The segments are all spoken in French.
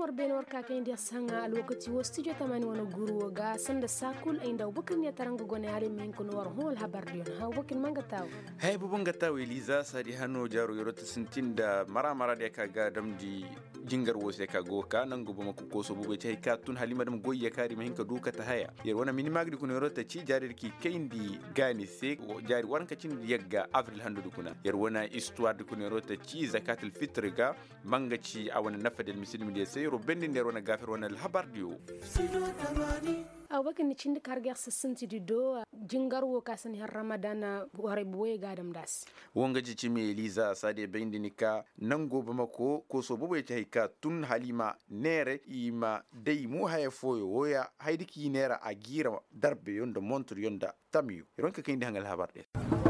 بين وركا كين دي سانغا الوقت يوستيجو تماني وانا غورو غا سند ساكول ايندا وبكن يترانغو غوني علي مين كون ور هو الخبر ديون ها وبكن مانغا تاو هاي بوبونغا تاو ليزا سادي هانو جارو يروت سنتين دا مرا دي كا غادم دي jingar wose ka goka nan gobe maku koso bube tai ka tun halima dum goyya kari mahin ka duka ta haya yar wana mini magri kun rota ci jarir ki kaindi gani se jari wan ka cin yagga avril handu kuna yar wana histoire de kun rota ci zakatul fitr ga manga ci a wana nafadel muslim de sai ro bendin der wana gafir wana al habar dio aw bakin ni cindi karger sesenti di do jingar wo kasani har ramadana ware boye gadam das wonga ji ci me Eliza sade bendin ka nan gobe mako koso bube tai ka tun halima nere ima dai mu haya foyo woya haidiki nera agira darbe yonda montur yonda tamiyu ronka kindi hangal habar de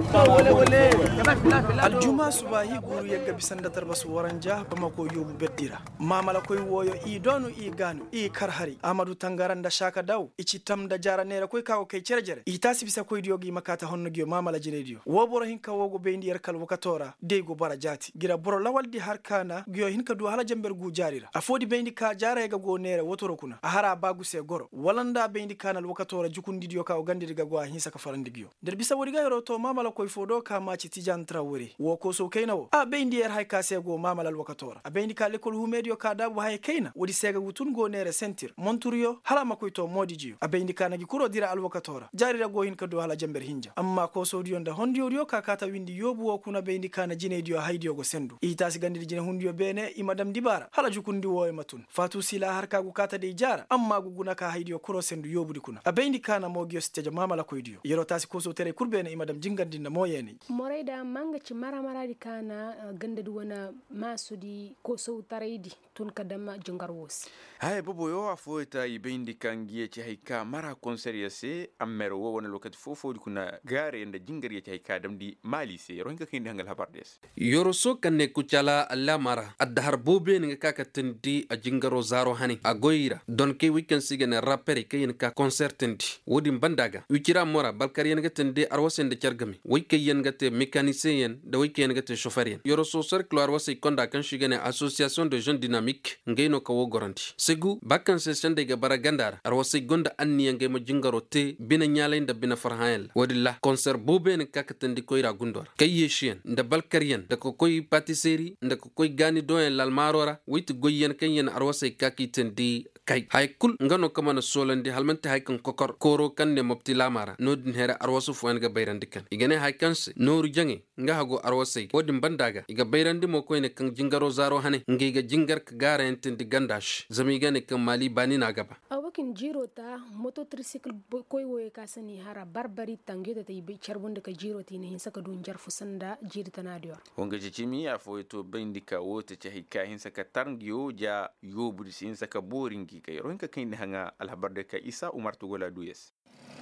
aljuma subahi guru yagga bisanda tarbas waranja bamako yobu beddira mamala koy woyo i donu i ganu i karhari amadu tangaranda shaka daw ici tamda jara nera koy kawo kay cerjere i tasi bisa koy diogi makata honno gio mamala jinedio woboro hinka wogo bendi yer kal wakatora deygo bara jati gira boro lawaldi harkana gio hinka du hala jamber gu jarira afodi bendi ka jara ga go nera wotoro kuna ahara bagu se goro walanda bendi kanal wakatora jukundi dio ka o gandiri ga go hinsa ka farandi gio der bisa wori ga yoro to mamala koy fodo ka maci tijan trawore wo ko so kaynawo a bendi yer hay ka sego mamala wakatora a bendi ka lekol humedio ka dabu hay kayna wodi sega wutun go nere sentir monturiyo hala makoy to modi jiyo a bendi ka nagi kuro dira alwakatora jarira go hin ka do hala jamber hinja amma ko so diyo nda hondiyo ka kata windi yobu wo kuna bendi kana jinedio haydiyo go sendu itasi gandiri jine hundiyo bene i madam dibara hala jukundi wo e matun fatu sila har ka gu kata de jara amma guguna ka haydiyo kuro sendu yobudi kuna a bendi kana mogiyo steja mamala koy diyo yero tasi ko so tere kurbene i madam jingandi na moyeni moreda manga ci mara di kana gandadu wana masudi ko so taraydi tun kadama jingar wos hay bobo yo afoita i bendi kangiye ci hayka mara concert yase ammero wo wona lokat fofo kuna gare enda jingar ye ci hayka damdi mali se ronka kindi hangal habar des yoro so kanne kucala alla mara addahar bobe nga kaka tendi a jingaro zaro hani a goyira don ke weekend sigene rappere kayen ka concert tendi wodi bandaga wikira mora balkar yen ga tendi arwasen de cergami wike yen ga te mécanicien da wike yen ga te chauffeur yen yoro so cercle arwase konda kan shigene association de jeunes dynamiques ngeno ka wo goranti segu bakkan se sende ga baragandar arwase gonda anni ngey mo jingaro te bina nyala inda bina farhael wodi la concert bobe ne kaka tendi koyra gundor kaye chien nda balkar yen da ko koy patisserie nda ko koy gani do en lalmarora wit goyen kanyen arwase kaki tendi kay hay kul ngano kamana solandi halmante hay kan kokor koro kan ne mopti lamara nodin hera arwasu fu en ga bayrandi kan igane hay kanse noru jangi nga hago arwase wodin bandaga iga bayrandi mo koyne kan jingaro zaro hane ngiga jingar ka gara entendi gandash zami gane kan mali bani na gaba awakin jiro ta moto tricycle koy woye kasani hara barbari tangeta tay be charbonde ka jiro ti ne saka dun jarfu sanda jirta na dior wonga jimi afo to bindika wote ci hayka hin saka tarngiyo ja yobudi sin saka boringi kay ronka kayni hanga alhabarde ka Isa Umar Tugola Duyes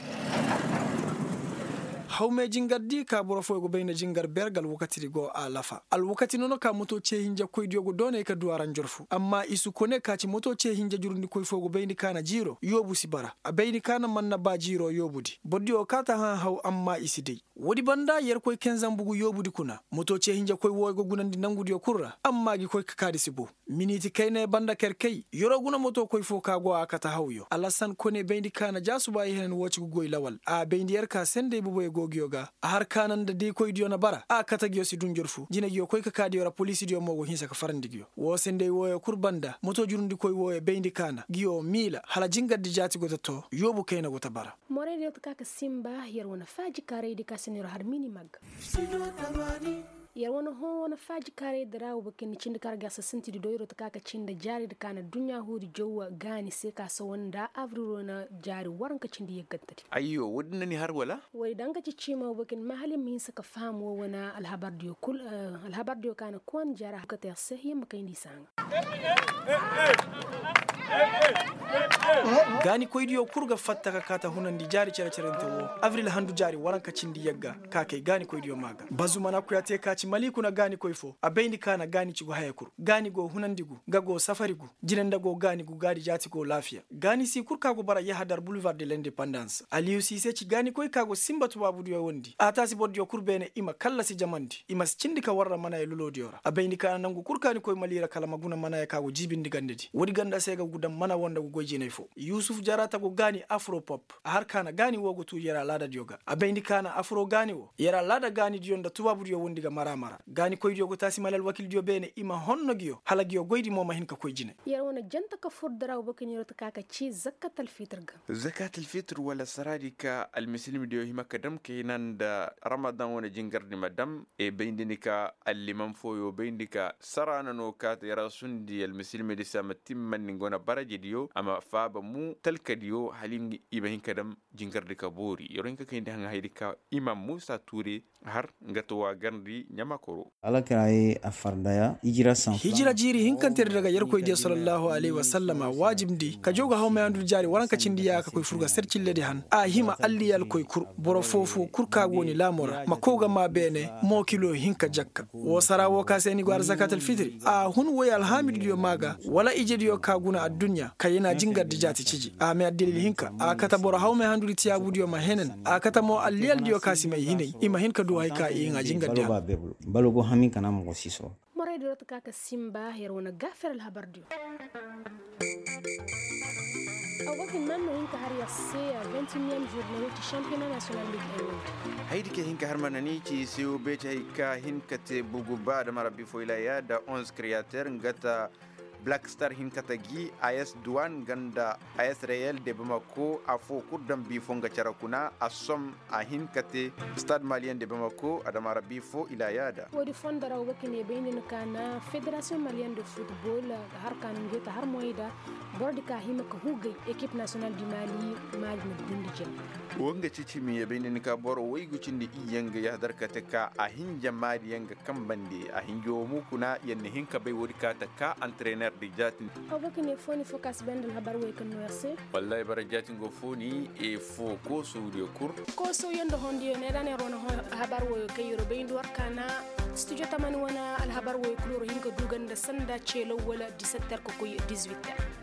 hawme jingardi ka boro foygo beyna jingar bergal wakati go a lafa al wakati nono ka moto ce hinja koydiogo done ka duwaran jorfu amma isu kone ka ci moto ce hinja jurundi koy fogo beyni kana jiro yobu sibara a beyni kana manna ba jiro yobudi boddi o kata ha haw amma isidei wodi banda yer koy kenzam bugu yobudi kuna moto ce hinja koy woygo gunandi nangudi o kurra amma gi koy kakadi sibo miniti kayne banda kerkey yoro guna moto koy fo ka go akata hawyo alasan kone beyni kana jasuba henen woci goy lawal a beyni yer ka sende bubo gyoga a har kanan da dai koy diona bara a kata gyo si dun jorfu jina gyo koy ka kadi wara police dio mogo hinsa ka farandi gyo wo sende woyo kurbanda moto jurundi koy woyo beyndi kana gyo mila hala jingaddi jati gota to yobu kayna gota bara more de to kaka simba yer wona faji kare di kaseniro har mini mag yar wani hon wani faji kare da rawo bakin cin da karga sa sinti da doyro ta kaka cin da jari da kana dunya hudi jowa gani sai ka sa wanda avruro na jari waran ka cin da ya gattati ayyo wadin ni har wala wai dan ka ci ma bakin mahalin min saka famo wana alhabar dio kul alhabar dio kana kon jara ka ta sai yamma kai ni sanga gani koydiyo kurga fatta ka kata hunandi jari cere cerente wo avril handu jari waranka cindi yagga kake gani koydiyo maga bazumana kuyate kaci malikuna gani koyfo abeyni kana gani cigo hayakur gani go hunandigu gago safarigu jinenda go gani gu gadi jati go lafiya gani si kurka go bara yahadar boulevard de l'indépendance aliyu sise ci gani koy kago simbatu babudiyo wondi atasi boddiyo kurbene ima kalla si jamandi ima cindi ka warra mana e lulodiora abeyni kana nangu kurkani koy malira kala maguna mana e kago jibindi gandedi wodi ganda sega gudam mana wonda go gojine fo yusuf jarata go gani afro pop har kana gani wogo tu yera lada dioga abeyni kana afro gani wo yera lada gani dionda tubabudiyo wondi ga mara gani koy diogo tasi malal wakil dio bene ima honno giyo hala giyo goydi moma hin ka koyjine yara wona janta ka furdara bo ken yorota kaka ci zakatul fitr ga zakatul fitr wala saradika al muslim dio hima kadam kenan da ramadan wona jingarni madam e beyndika allimam foyo beyndika sarana no kat yara sundi al muslim di samatim man ngona baraji dio ama faba mu talkadiyo halin ibahin kadam jingardi ka bori yorenka kende hanga haydika imam Musa Touré har ngatowa gardi nyamakoro ala kiraye afardaya hijira jiri hinkanter daga yarkoy de sallallahu alaihi wasallama wajibdi ka joga hawma andu jari waranka cindiya ka koy furga sercillede han a hima alli yal koy kur boro fofu kurka goni lamora makoga ma bene mo kilo hinka jakka wo sarawo ka seni gwar zakatul fitri a hun woy alhamid dio maga wala ijediyo ka guna ad-dunya kayena jingardi jati ciji a me addil hinka a kata boro hawma andu tiyabu dio ma henen a kata mo alli yal dio kasimay hinay ima hinka do hay ka inga jingardi balogo hami kana mo siso moray do kaka simba herona gafer al habardio awakin manno hinka har yasse 21e journée du championnat national Ligue 1 haydi ke hinka har manani ci sew be ka hinka te bugu ba da marabi fo ilaya da 11 créateurs ngata Black Star hinkatagi AS Douane ganda AS Real de Bamako afo kurdam bi fonga charakuna asom a hinkate Stade Malien de Bamako adamara bi fo ilayada wodi fondara wakine benin kana Fédération Malienne de Football har kan ngeta har moyda bordika himaka hugay équipe nationale du Mali Mali bindije wonga cici mi benin ka boro waygu cindi iyanga ya darkata ka a hinja mari yanga kambande a hinjo mu kuna yanne hinka bay wodi ka ta ka entraîneur di jatin awakine foni focus bendel habar way kan noyase wallahi bara jatin go foni e fo ko suudio kur ko so yendo hondi ne dane rona habar way kayro beyndo warkana studio tamani wana al habar way kloro hinka duganda sanda chelo wala 17h ko 18h